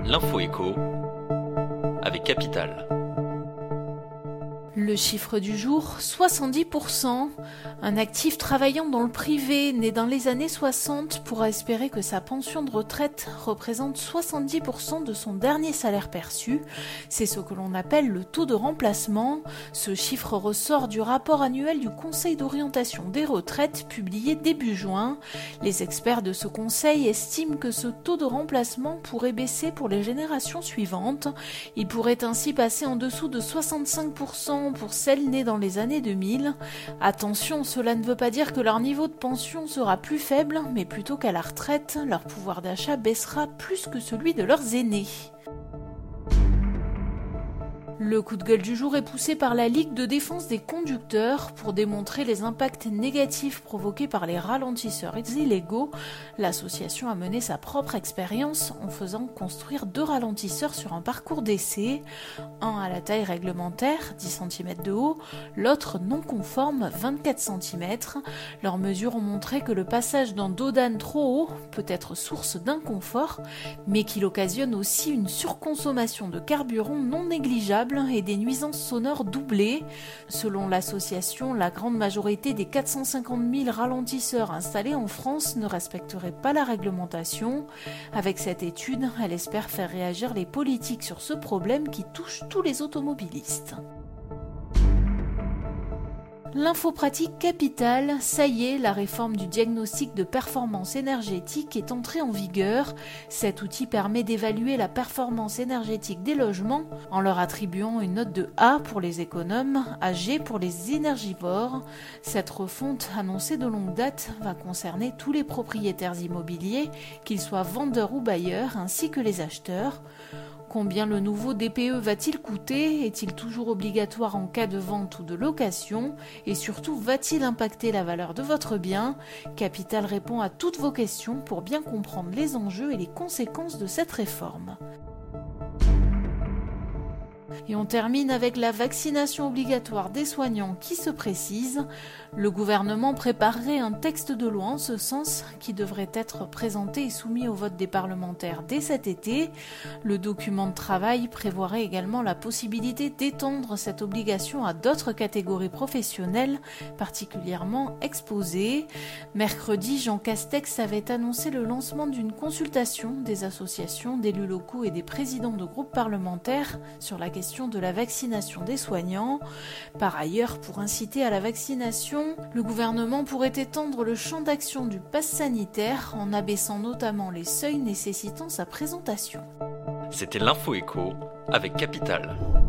L'info écho avec Capital. Le chiffre du jour, 70%. Un actif travaillant dans le privé, né dans les années 60, pourra espérer que sa pension de retraite représente 70% de son dernier salaire perçu. C'est ce que l'on appelle le taux de remplacement. Ce chiffre ressort du rapport annuel du Conseil d'orientation des retraites publié début juin. Les experts de ce conseil estiment que ce taux de remplacement pourrait baisser pour les générations suivantes. Il pourrait ainsi passer en dessous de 65% pour celles nées dans les années 2000. Attention, cela ne veut pas dire que leur niveau de pension sera plus faible, mais plutôt qu'à la retraite, leur pouvoir d'achat baissera plus que celui de leurs aînés. Le coup de gueule du jour est poussé par la Ligue de défense des conducteurs pour démontrer les impacts négatifs provoqués par les ralentisseurs illégaux. L'association a mené sa propre expérience en faisant construire 2 ralentisseurs sur un parcours d'essai, un à la taille réglementaire, 10 cm de haut, l'autre non conforme, 24 cm. Leurs mesures ont montré que le passage d'un dos d'âne trop haut peut être source d'inconfort, mais qu'il occasionne aussi une surconsommation de carburant non négligeable et des nuisances sonores doublées. Selon l'association, la grande majorité des 450 000 ralentisseurs installés en France ne respecteraient pas la réglementation. Avec cette étude, elle espère faire réagir les politiques sur ce problème qui touche tous les automobilistes. L'info pratique Capital, ça y est, la réforme du diagnostic de performance énergétique est entrée en vigueur. Cet outil permet d'évaluer la performance énergétique des logements en leur attribuant une note de A pour les économes, à G pour les énergivores. Cette refonte, annoncée de longue date, va concerner tous les propriétaires immobiliers, qu'ils soient vendeurs ou bailleurs, ainsi que les acheteurs. Combien le nouveau DPE va-t-il coûter? Est-il toujours obligatoire en cas de vente ou de location? Et surtout, va-t-il impacter la valeur de votre bien? Capital répond à toutes vos questions pour bien comprendre les enjeux et les conséquences de cette réforme. Et on termine avec la vaccination obligatoire des soignants qui se précise. Le gouvernement préparerait un texte de loi en ce sens qui devrait être présenté et soumis au vote des parlementaires dès cet été. Le document de travail prévoirait également la possibilité d'étendre cette obligation à d'autres catégories professionnelles particulièrement exposées. Mercredi, Jean Castex avait annoncé le lancement d'une consultation des associations d'élus locaux et des présidents de groupes parlementaires sur la question de la vaccination des soignants. Par ailleurs, pour inciter à la vaccination, le gouvernement pourrait étendre le champ d'action du pass sanitaire en abaissant notamment les seuils nécessitant sa présentation. C'était l'info écho avec Capital.